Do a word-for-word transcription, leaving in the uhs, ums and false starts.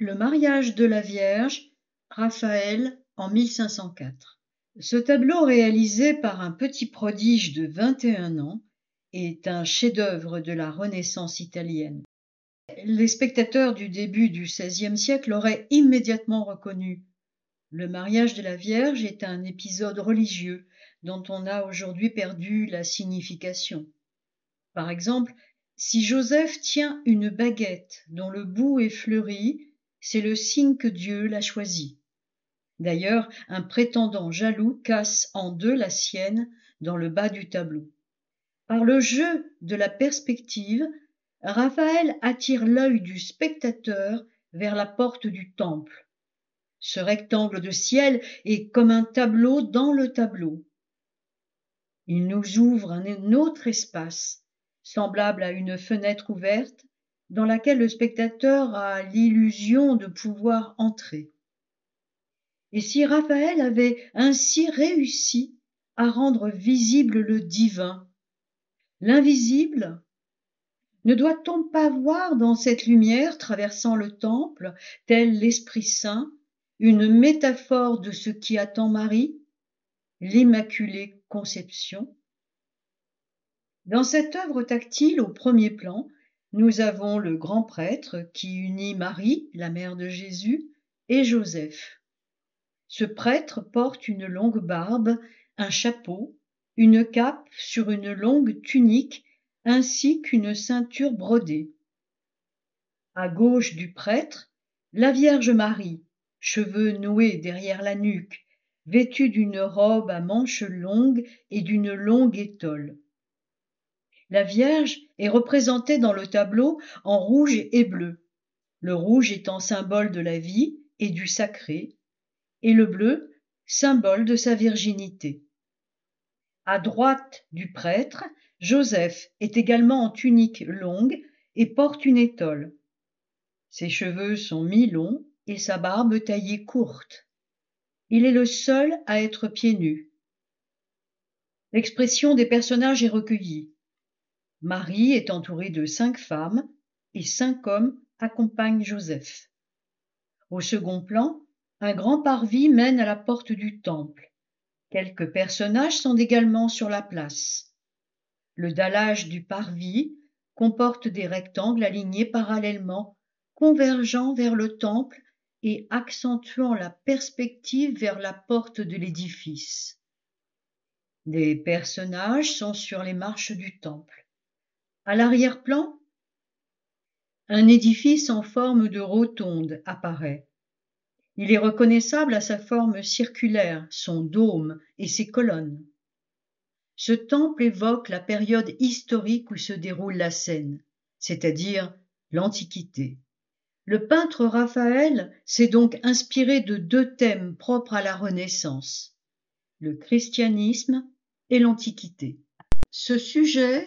Le mariage de la Vierge, Raphaël en mille cinq cent quatre. Ce tableau réalisé par un petit prodige de vingt et un ans est un chef-d'œuvre de la Renaissance italienne. Les spectateurs du début du seizième siècle l'auraient immédiatement reconnu. Le mariage de la Vierge est un épisode religieux dont on a aujourd'hui perdu la signification. Par exemple, si Joseph tient une baguette dont le bout est fleuri, c'est le signe que Dieu l'a choisi. D'ailleurs, un prétendant jaloux casse en deux la sienne dans le bas du tableau. Par le jeu de la perspective, Raphaël attire l'œil du spectateur vers la porte du temple. Ce rectangle de ciel est comme un tableau dans le tableau. Il nous ouvre un autre espace, semblable à une fenêtre ouverte, dans laquelle le spectateur a l'illusion de pouvoir entrer. Et si Raphaël avait ainsi réussi à rendre visible le divin, l'invisible, ne doit-on pas voir dans cette lumière traversant le temple, tel l'Esprit Saint, une métaphore de ce qui attend Marie, l'Immaculée Conception? Dans cette œuvre tactile au premier plan, nous avons le grand prêtre qui unit Marie, la mère de Jésus, et Joseph. Ce prêtre porte une longue barbe, un chapeau, une cape sur une longue tunique ainsi qu'une ceinture brodée. À gauche du prêtre, la Vierge Marie, cheveux noués derrière la nuque, vêtue d'une robe à manches longues et d'une longue étole. La Vierge est représentée dans le tableau en rouge et bleu, le rouge étant symbole de la vie et du sacré, et le bleu, symbole de sa virginité. À droite du prêtre, Joseph est également en tunique longue et porte une étole. Ses cheveux sont mi-longs et sa barbe taillée courte. Il est le seul à être pieds nus. L'expression des personnages est recueillie. Marie est entourée de cinq femmes et cinq hommes accompagnent Joseph. Au second plan, un grand parvis mène à la porte du temple. Quelques personnages sont également sur la place. Le dallage du parvis comporte des rectangles alignés parallèlement, convergeant vers le temple et accentuant la perspective vers la porte de l'édifice. Des personnages sont sur les marches du temple. À l'arrière-plan, un édifice en forme de rotonde apparaît. Il est reconnaissable à sa forme circulaire, son dôme et ses colonnes. Ce temple évoque la période historique où se déroule la scène, c'est-à-dire l'Antiquité. Le peintre Raphaël s'est donc inspiré de deux thèmes propres à la Renaissance, le christianisme et l'Antiquité. Ce sujet